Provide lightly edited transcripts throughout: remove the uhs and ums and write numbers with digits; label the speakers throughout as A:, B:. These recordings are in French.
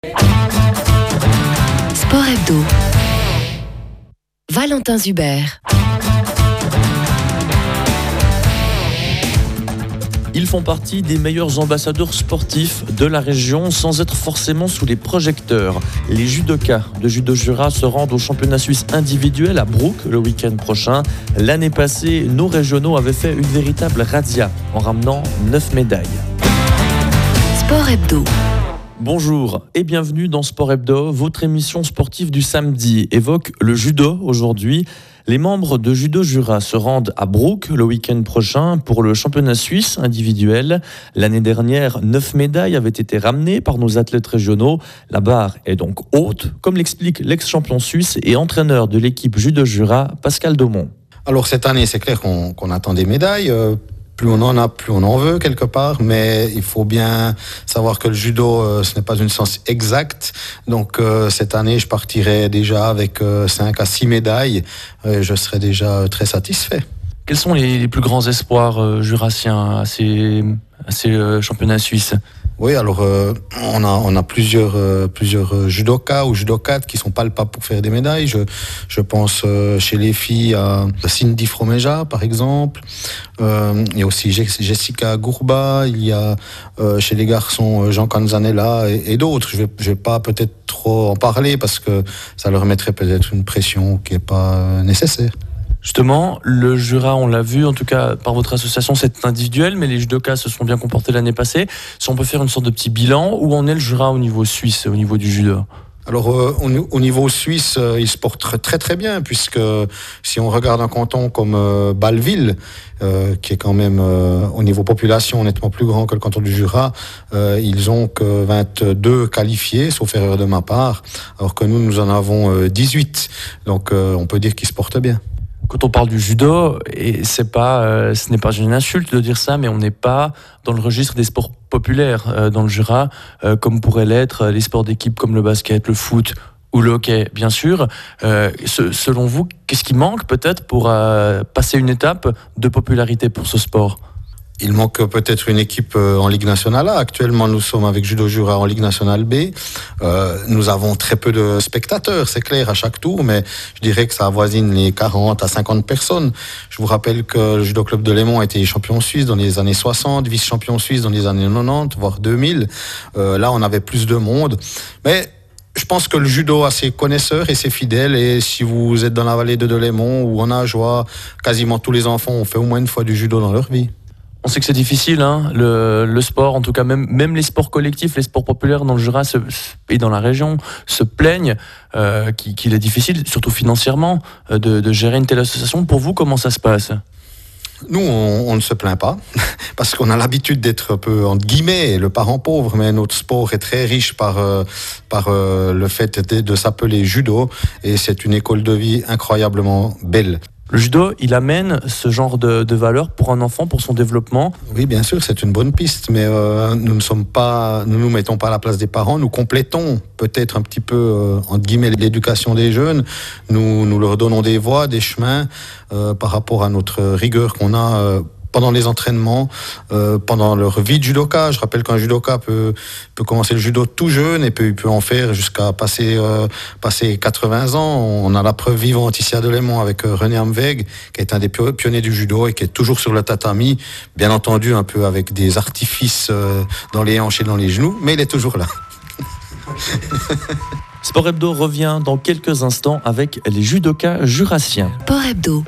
A: Sport Hebdo. Valentin Zuber.
B: Ils font partie des meilleurs ambassadeurs sportifs de la région sans être forcément sous les projecteurs. Les judokas de Judo Jura se rendent au championnat suisse individuel à Brook le week-end prochain. L'année passée, nos régionaux avaient fait une véritable razzia en ramenant 9 médailles.
A: Sport Hebdo.
B: Bonjour et bienvenue dans Sport Hebdo. Votre émission sportive du samedi évoque le judo aujourd'hui. Les membres de Judo Jura se rendent à Brook le week-end prochain pour le championnat suisse individuel. L'année dernière, 9 médailles avaient été ramenées par nos athlètes régionaux. La barre est donc haute, comme l'explique l'ex-champion suisse et entraîneur de l'équipe Judo Jura, Pascal Daumont.
C: Alors cette année, c'est clair qu'on attend des médailles. Plus on en a, plus on en veut quelque part, mais il faut bien savoir que le judo, ce n'est pas une science exacte. Donc cette année, je partirai déjà avec 5 à 6 médailles. Je serai déjà très satisfait.
B: Quels sont les plus grands espoirs jurassiens à ces championnats suisses ?
C: Oui, alors on a plusieurs judokas ou judokates qui sont palpables pour faire des médailles. Je pense chez les filles à Cindy Fromeja par exemple. Il y a aussi Jessica Gourba. Il y a chez les garçons Jean Canzanella et d'autres. Je vais pas peut-être trop en parler parce que ça leur mettrait peut-être une pression qui est pas nécessaire.
B: Justement, le Jura, on l'a vu, en tout cas par votre association, c'est individuel, mais les judokas se sont bien comportés l'année passée. Si on peut faire une sorte de petit bilan, où en est le Jura au niveau suisse, au niveau du judo ?
C: Alors au niveau suisse, il se porte très très bien, puisque si on regarde un canton comme Bâle-Ville, qui est quand même au niveau population nettement plus grand que le canton du Jura, ils ont que 22 qualifiés, sauf erreur de ma part, alors que nous en avons 18. Donc on peut dire qu'ils se portent bien.
B: Quand on parle du judo, et ce n'est pas une insulte de dire ça, mais on n'est pas dans le registre des sports populaires dans le Jura, comme pourraient l'être les sports d'équipe comme le basket, le foot ou le hockey, bien sûr. Selon vous, qu'est-ce qui manque peut-être pour passer une étape de popularité pour ce sport ?
C: Il manque peut-être une équipe en Ligue nationale A. Actuellement, nous sommes avec Judo Jura en Ligue nationale B. Nous avons très peu de spectateurs, c'est clair, à chaque tour, mais je dirais que ça avoisine les 40 à 50 personnes. Je vous rappelle que le Judo Club de Léman a été champion suisse dans les années 60, vice-champion suisse dans les années 90, voire 2000. Là, on avait plus de monde. Mais je pense que le judo a ses connaisseurs et ses fidèles, et si vous êtes dans la vallée de Delémont ou en Ajoie, quasiment tous les enfants ont fait au moins une fois du judo dans leur vie.
B: On sait que c'est difficile, le sport, en tout cas même les sports collectifs, les sports populaires dans le Jura et dans la région se plaignent qu'il est difficile, surtout financièrement, de gérer une telle association. Pour vous, comment ça se passe ?
C: Nous, on ne se plaint pas, parce qu'on a l'habitude d'être un peu, entre guillemets, le parent pauvre, mais notre sport est très riche par le fait de s'appeler judo, et c'est une école de vie incroyablement belle.
B: Le judo, il amène ce genre de valeurs pour un enfant, pour son développement.
C: Oui, bien sûr, c'est une bonne piste, mais nous nous mettons pas à la place des parents. Nous complétons peut-être un petit peu, entre guillemets, l'éducation des jeunes. Nous leur donnons des voies, des chemins par rapport à notre rigueur qu'on a pendant les entraînements, pendant leur vie de judoka. Je rappelle qu'un judoka peut commencer le judo tout jeune et peut en faire jusqu'à passer 80 ans. On a la preuve vivante ici à Delémont avec René Amweg, qui est un des pionniers du judo et qui est toujours sur le tatami, bien entendu un peu avec des artifices dans les hanches et dans les genoux, mais il est toujours là.
B: Sport Hebdo revient dans quelques instants avec les judokas jurassiens.
A: Sport Hebdo.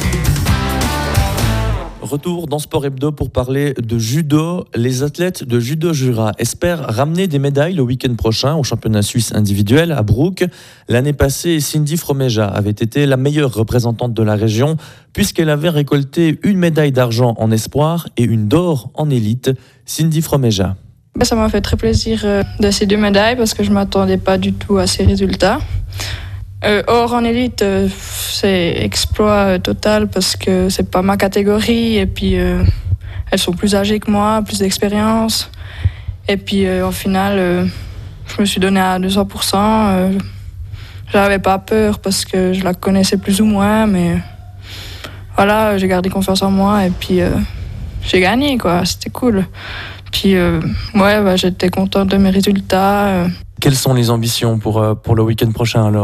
B: Retour dans Sport Hebdo pour parler de judo. Les athlètes de Judo Jura espèrent ramener des médailles le week-end prochain au championnat suisse individuel à Brook. L'année passée, Cindy Fromeja avait été la meilleure représentante de la région puisqu'elle avait récolté une médaille d'argent en espoir et une d'or en élite. Cindy Fromeja.
D: Ça m'a fait très plaisir de ces 2 médailles parce que je ne m'attendais pas du tout à ces résultats. Or en élite, c'est exploit total parce que c'est pas ma catégorie et puis elles sont plus âgées que moi, plus d'expérience. Et puis au final, je me suis donné à 200%. J'avais pas peur parce que je la connaissais plus ou moins, mais voilà, j'ai gardé confiance en moi et puis j'ai gagné, quoi. C'était cool. Puis j'étais contente de mes résultats.
B: Quelles sont les ambitions pour le week-end prochain alors ?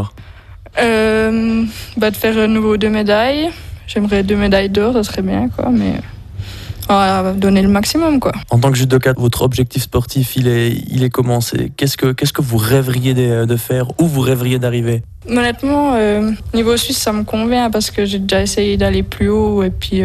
D: De faire à nouveau 2 médailles. J'aimerais 2 médailles d'or, ça serait bien, quoi, mais on va donner le maximum, quoi.
B: En tant que judoka, votre objectif sportif, il est comment ? Qu'est-ce que vous rêveriez de faire ? Où vous rêveriez d'arriver ?
D: Honnêtement, niveau suisse, ça me convient parce que j'ai déjà essayé d'aller plus haut et puis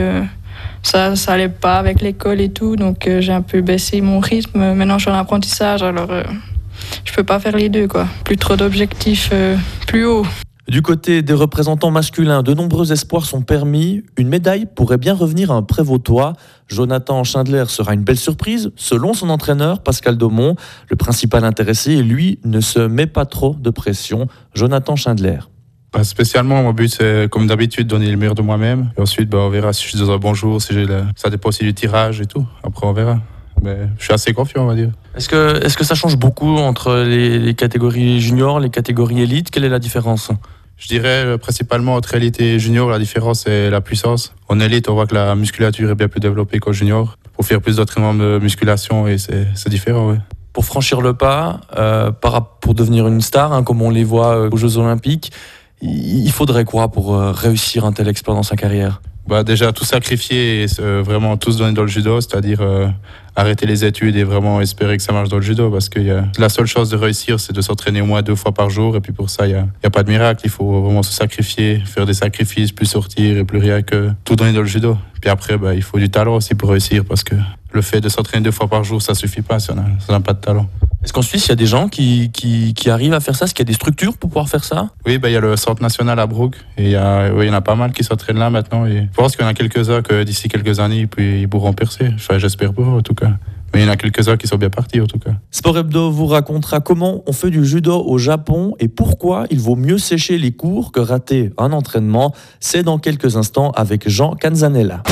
D: ça allait pas avec l'école et tout, donc j'ai un peu baissé mon rythme. Maintenant, je suis en apprentissage, alors je peux pas faire les deux, quoi. Plus trop d'objectifs plus haut.
B: Du côté des représentants masculins, de nombreux espoirs sont permis. Une médaille pourrait bien revenir à un Prévôtois. Jonathan Schindler sera une belle surprise, selon son entraîneur Pascal Daumont. Le principal intéressé, lui, ne se met pas trop de pression. Jonathan Schindler.
E: Pas spécialement, mon but c'est comme d'habitude donner le meilleur de moi-même. Et ensuite on verra si je suis dans un bon jour, ça dépend aussi du tirage et tout. Après on verra. Mais je suis assez confiant, on va dire.
B: Est-ce que ça change beaucoup entre les catégories juniors, les catégories élites ? Quelle est la différence ?
E: Je dirais principalement entre élite et junior, la différence c'est la puissance. En élite, on voit que la musculature est bien plus développée qu'en junior. Pour faire plus d'entraînement de musculation, et c'est différent, ouais.
B: Pour franchir le pas, pour devenir une star, comme on les voit aux Jeux Olympiques, il faudrait quoi pour réussir un tel exploit dans sa carrière ?
E: Déjà tout sacrifier et vraiment tout se donner dans le judo, c'est-à-dire arrêter les études et vraiment espérer que ça marche dans le judo, parce que la seule chance de réussir c'est de s'entraîner au moins 2 fois par jour, et puis pour ça il y a pas de miracle, il faut vraiment se sacrifier, faire des sacrifices, plus sortir et plus rien que tout donner dans le judo. Puis après il faut du talent aussi pour réussir, parce que le fait de s'entraîner 2 fois par jour ça suffit pas si on n'a pas de talent.
B: Est-ce qu'en Suisse, il y a des gens qui arrivent à faire ça ? Est-ce qu'il y a des structures pour pouvoir faire ça ?
E: Oui, il y a le centre national à Brook. Et il y en a pas mal qui s'entraînent là maintenant. Et je pense qu'il y en a quelques-uns que d'ici quelques années, ils pourront percer. Enfin, j'espère pour eux, en tout cas. Mais il y en a quelques-uns qui sont bien partis, en tout cas.
B: Sport Hebdo vous racontera comment on fait du judo au Japon et pourquoi il vaut mieux sécher les cours que rater un entraînement. C'est dans quelques instants avec Jean Canzanella.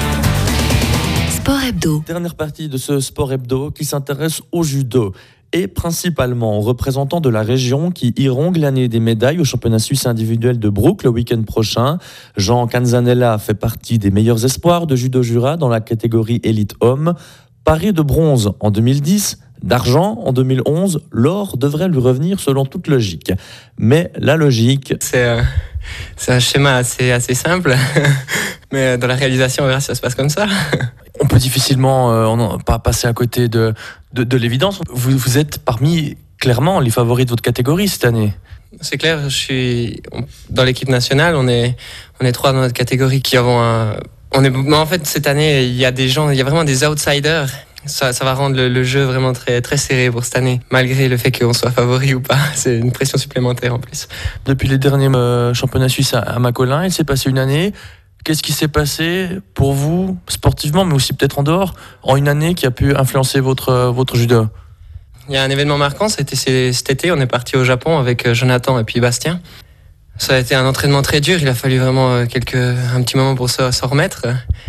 A: Sport Hebdo.
B: Dernière partie de ce Sport Hebdo qui s'intéresse au judo, et principalement aux représentants de la région qui iront glaner des médailles au championnat suisse individuel de Brook le week-end prochain. Jean Canzanella fait partie des meilleurs espoirs de Judo Jura dans la catégorie élite homme. Paré de bronze en 2010, d'argent en 2011, l'or devrait lui revenir selon toute logique. Mais la logique...
F: C'est un schéma assez simple, mais dans la réalisation, on verra si ça se passe comme ça.
B: On peut difficilement pas passer à côté de l'évidence. Vous êtes parmi, clairement, les favoris de votre catégorie cette année.
F: C'est clair, dans l'équipe nationale, on est 3 dans notre catégorie qui avons en fait, cette année, il y a vraiment des outsiders. Ça va rendre le jeu vraiment très, très serré pour cette année, malgré le fait qu'on soit favori ou pas. C'est une pression supplémentaire en plus. Depuis
B: les derniers championnats suisses à Macolin, il s'est passé une année. Qu'est-ce qui s'est passé pour vous, sportivement, mais aussi peut-être en dehors, en une année qui a pu influencer votre judo ?
F: Il y a un événement marquant, c'était cet été, on est parti au Japon avec Jonathan et puis Bastien. Ça a été un entraînement très dur, il a fallu vraiment un petit moment pour s'en remettre.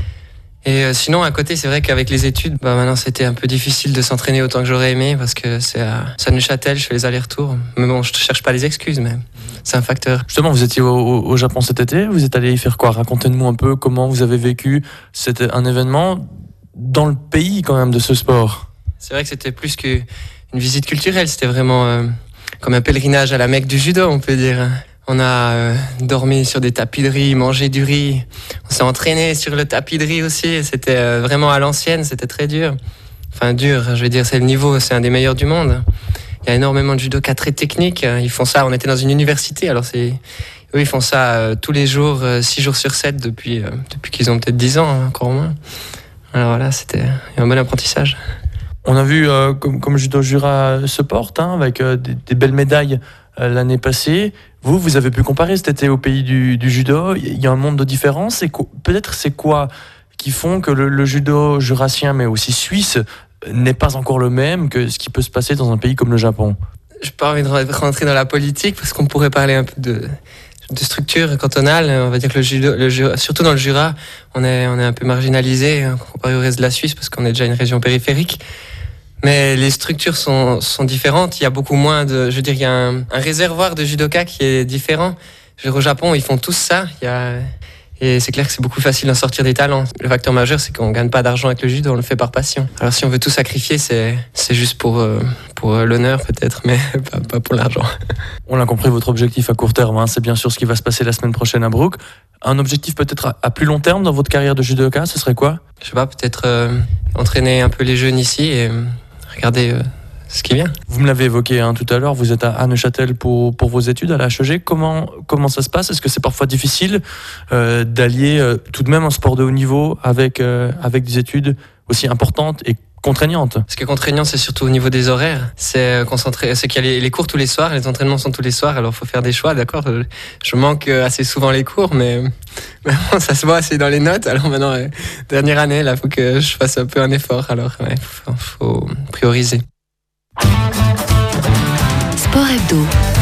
F: Et sinon, à côté, c'est vrai qu'avec les études, maintenant c'était un peu difficile de s'entraîner autant que j'aurais aimé, parce que c'est à Neuchâtel, je fais les allers-retours. Mais bon, je ne cherche pas les excuses, mais c'est un facteur.
B: Justement, vous étiez au Japon cet été, vous êtes allé y faire quoi ? Racontez-nous un peu comment vous avez vécu un événement dans le pays quand même de ce sport.
F: C'est vrai que c'était plus qu'une visite culturelle, c'était vraiment comme un pèlerinage à la Mecque du judo, on peut dire. On a dormi sur des tapis de riz, mangé du riz. On s'est entraîné sur le tapis de riz aussi. C'était vraiment à l'ancienne, c'était très dur. Enfin dur, je veux dire, c'est le niveau, c'est un des meilleurs du monde. Il y a énormément de judokas très techniques. Ils font ça, on était dans une université, alors eux ils font ça tous les jours, 6 jours sur 7 depuis qu'ils ont peut-être 10 ans, encore moins. Alors voilà, c'était un bon apprentissage.
B: On a vu comme Judo Jura se porte, avec des belles médailles l'année passée. Vous avez pu comparer cet été au pays du judo. Il y a un monde de différence. Peut-être c'est quoi qui font que le judo jurassien, mais aussi suisse, n'est pas encore le même que ce qui peut se passer dans un pays comme le Japon ?
F: Je n'ai pas envie de rentrer dans la politique, parce qu'on pourrait parler un peu de structure cantonale. On va dire que le judo, surtout dans le Jura, on est un peu marginalisé comparé au reste de la Suisse, parce qu'on est déjà une région périphérique. Mais les structures sont différentes. Il y a beaucoup moins il y a un réservoir de judokas qui est différent. Au Japon, ils font tous ça. Il Et c'est clair que c'est beaucoup facile d'en sortir des talents. Le facteur majeur, c'est qu'on gagne pas d'argent avec le judo, on le fait par passion. Alors si on veut tout sacrifier, c'est juste pour l'honneur peut-être, mais pas pour l'argent.
B: On l'a compris, votre objectif à court terme, c'est bien sûr ce qui va se passer la semaine prochaine à Brook. Un objectif peut-être à plus long terme dans votre carrière de judoka, ce serait quoi ?
F: Je sais pas, peut-être entraîner un peu les jeunes ici et regarder ce qui vient.
B: Vous me l'avez évoqué tout à l'heure, vous êtes à Neuchâtel pour vos études à la HEG. Comment ça se passe ? Est-ce que c'est parfois difficile d'allier tout de même un sport de haut niveau avec des études aussi importantes et contraignantes ?
F: Ce qui est contraignant, c'est surtout au niveau des horaires. C'est qu'il y a les cours tous les soirs, les entraînements sont tous les soirs, alors il faut faire des choix, d'accord ? Je manque assez souvent les cours, mais bon, ça se voit assez dans les notes. Alors maintenant, dernière année, là, il faut que je fasse un peu un effort. Alors, faut prioriser.
A: Sport Hebdo.